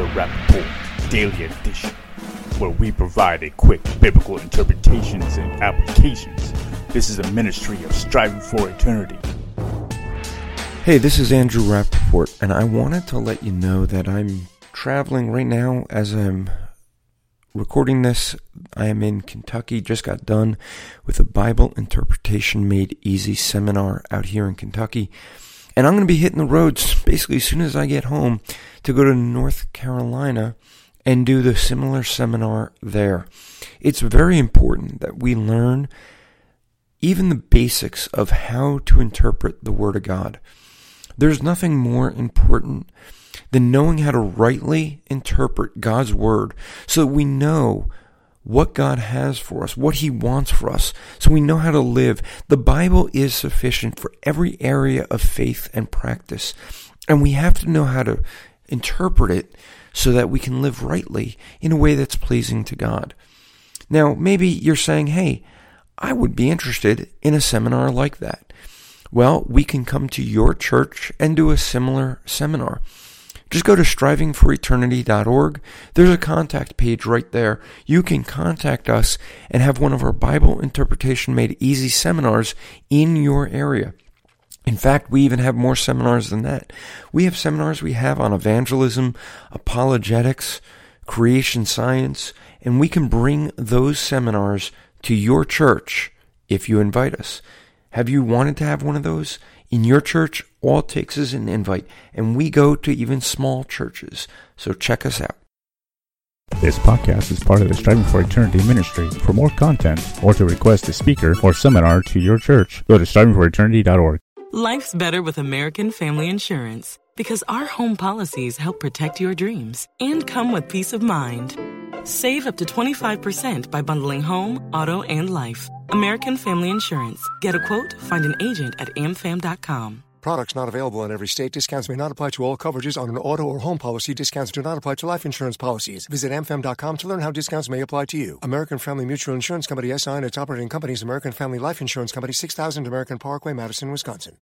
Rappaport Daily Edition, where we provide a quick biblical interpretations and applications. This is a ministry of striving for eternity. Hey, this is Andrew Rappaport, and I wanted to let you know that I'm traveling right now as I'm recording this. I am in Kentucky, just got done with a Bible Interpretation Made Easy seminar out here in Kentucky. And I'm going to be hitting the roads basically as soon as I get home to go to North Carolina and do the similar seminar there. It's very important that we learn even the basics of how to interpret the Word of God. There's nothing more important than knowing how to rightly interpret God's Word so that we know what God has for us, what He wants for us, so we know how to live. The Bible is sufficient for every area of faith and practice, and we have to know how to interpret it so that we can live rightly in a way that's pleasing to God. Now, maybe you're saying, hey, I would be interested in a seminar like that. Well, we can come to your church and do a similar seminar. Just go to strivingforeternity.org. There's a contact page right there. You can contact us and have one of our Bible Interpretation Made Easy seminars in your area. In fact, we even have more seminars than that. We have seminars we have on evangelism, apologetics, creation science, and we can bring those seminars to your church if you invite us. Have you wanted to have one of those in your church? All it takes is an invite, and we go to even small churches. So check us out. This podcast is part of the Striving for Eternity ministry. For more content or to request a speaker or seminar to your church, go to strivingforeternity.org. Life's better with American Family Insurance because our home policies help protect your dreams and come with peace of mind. Save up to 25% by bundling home, auto, and life. American Family Insurance. Get a quote, find an agent at amfam.com. Products not available in every state. Discounts may not apply to all coverages on an auto or home policy. Discounts do not apply to life insurance policies. Visit amfam.com to learn how discounts may apply to you. American Family Mutual Insurance Company, SI, and its operating companies, American Family Life Insurance Company, 6000 American Parkway, Madison, Wisconsin.